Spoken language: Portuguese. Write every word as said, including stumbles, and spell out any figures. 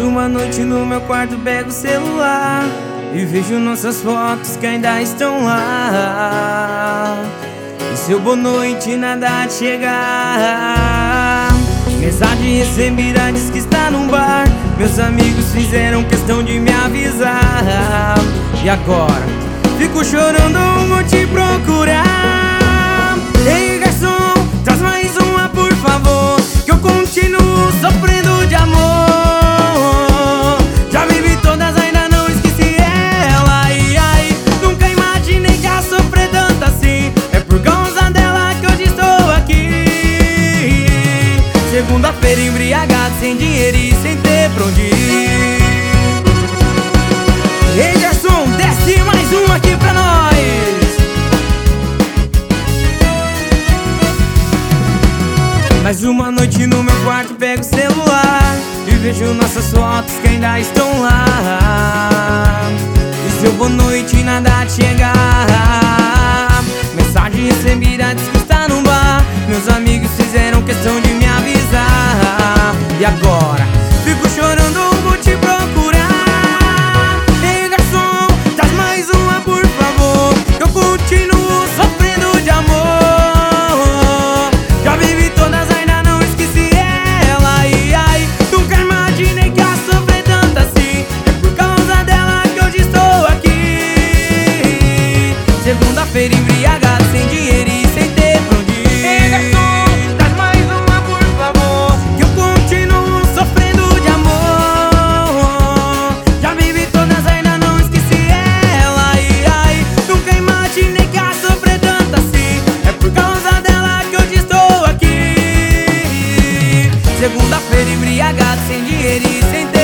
uma noite no meu quarto pego o celular e vejo nossas fotos que ainda estão lá. E seu boa noite nada de chegar. Mensagem recebida diz que está num bar. Meus amigos fizeram questão de me avisar. E agora? Fico chorando, vou te procurar. Ei, garçom, traz mais uma por favor, que eu continuo sofrendo de amor. Já vivi todas, ainda não esqueci ela. E aí, nunca imaginei que ia sofrer tanto assim. É por causa dela que hoje estou aqui. Segunda-feira embriagado, sem dinheiro e sem ter pra onde ir. Ei, garçom, desce mais uma aqui pra nós. Mais uma noite no meu quarto pego o celular e vejo nossas fotos que ainda estão lá. E seu boa noite nada de chegar. Mensagem recebida diz que está num bar. Meus amigos fizeram questão de me avisar. E agora? Fico chorando, vou te procurar. Ei, garçom, traz mais uma por favor, que eu continuo sofrendo de amor. Já vivi todas, ainda não esqueci ela. E aí, nunca imaginei que ia sofrer tanto assim. É por causa dela que hoje estou aqui. Segunda-feira embriagado, sem dinheiro e sem ter pra onde ir. Ei, garçom, traz mais uma por favor, que eu continuo sofrendo de amor. Já vivi todas, ainda não esqueci ela. E aí, nunca imaginei que ia sofrer tanto assim. É por causa dela que hoje estou aqui. Segunda-feira embriagado, sem dinheiro e sem ter